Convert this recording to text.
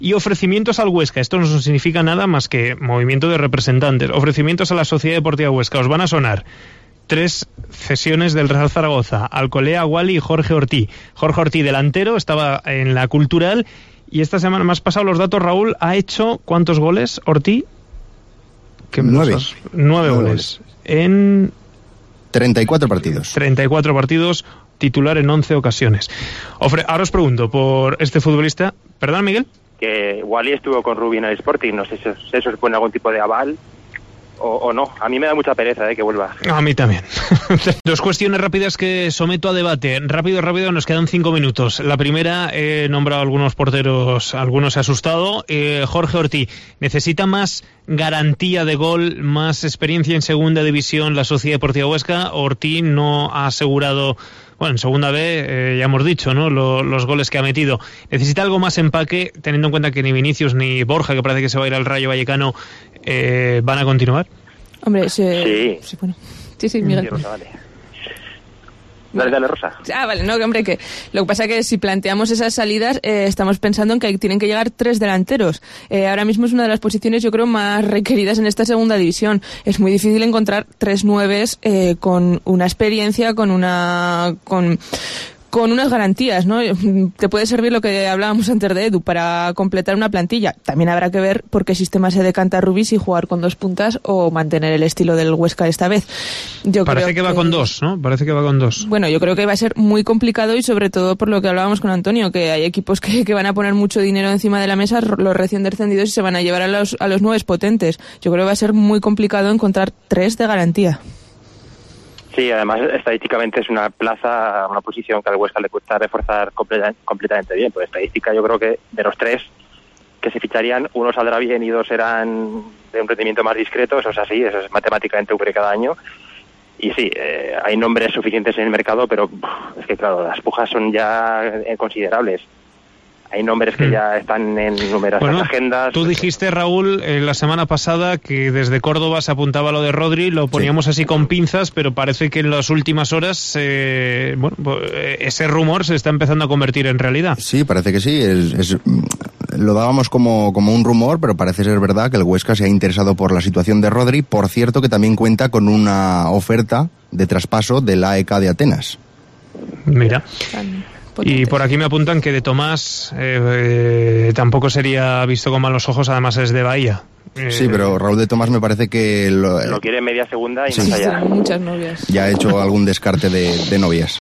Y ofrecimientos al Huesca. Esto no significa nada más que movimiento de representantes. Ofrecimientos a la Sociedad Deportiva Huesca. Os van a sonar 3 cesiones del Real Zaragoza: Alcolea, Wally y Jorge Ortí. Jorge Ortí, delantero, estaba en la Cultural, y esta semana me has pasado los datos, Raúl. ¿Ha hecho cuántos goles Ortí? 9 goles. En 34 partidos. 34 partidos, titular en 11 ocasiones. Ahora os pregunto por este futbolista. ¿Perdón, Miguel? Que Wally estuvo con Rubí en el Sporting, no sé si eso supone algún tipo de aval o no. A mí me da mucha pereza que vuelva. A mí también. 2 cuestiones rápidas que someto a debate. Rápido, nos quedan 5 minutos. La primera, he nombrado algunos porteros, algunos he asustado. Jorge Ortí, ¿necesita más garantía de gol, más experiencia en segunda división la Sociedad Deportiva Huesca? Ortí no ha asegurado... Bueno, en segunda B ya hemos dicho, ¿no?, los goles que ha metido. ¿Necesita algo más empaque, teniendo en cuenta que ni Vinicius ni Borja, que parece que se va a ir al Rayo Vallecano, van a continuar? Hombre, Sí, bueno. Sí, Miguel. Sí, Rosa, vale. Dale, Rosa. Vale, no, hombre, que lo que pasa es que si planteamos esas salidas, estamos pensando en que tienen que llegar 3 delanteros. Ahora mismo es una de las posiciones, yo creo, más requeridas en esta segunda división. Es muy difícil encontrar 3 nueves con una experiencia, con unas garantías, ¿no? Te puede servir lo que hablábamos antes de Edu para completar una plantilla. También habrá que ver por qué sistema se decanta Rubí, si jugar con 2 puntas o mantener el estilo del Huesca esta vez. Parece que va con 2, ¿no? Parece que va con 2. Bueno, yo creo que va a ser muy complicado, y sobre todo por lo que hablábamos con Antonio, que hay equipos que van a poner mucho dinero encima de la mesa, los recién descendidos, y se van a llevar a los 9 potentes. Yo creo que va a ser muy complicado encontrar 3 de garantía. Sí, además estadísticamente es una posición que al Huesca le cuesta reforzar completamente bien. Por estadística, yo creo que de los 3 que se ficharían, 1 saldrá bien y 2 serán de un rendimiento más discreto. Eso es así, eso es matemáticamente ocurre cada año. Y sí, hay nombres suficientes en el mercado, pero es que claro, las pujas son ya considerables. Hay nombres que ya están en numerosas agendas. Tú dijiste, Raúl, la semana pasada que desde Córdoba se apuntaba lo de Rodri, lo poníamos así con pinzas, pero parece que en las últimas horas ese rumor se está empezando a convertir en realidad. Sí, parece que sí. Lo dábamos como un rumor, pero parece ser verdad que el Huesca se ha interesado por la situación de Rodri. Por cierto, que también cuenta con una oferta de traspaso del AEK de Atenas. Mira. Y por aquí me apuntan que de Tomás tampoco sería visto con malos ojos, además es de Bahía. Sí, pero Raúl de Tomás me parece que lo quiere en media segunda y sí, más allá. Muchas novias. Ya ha hecho algún descarte de novias.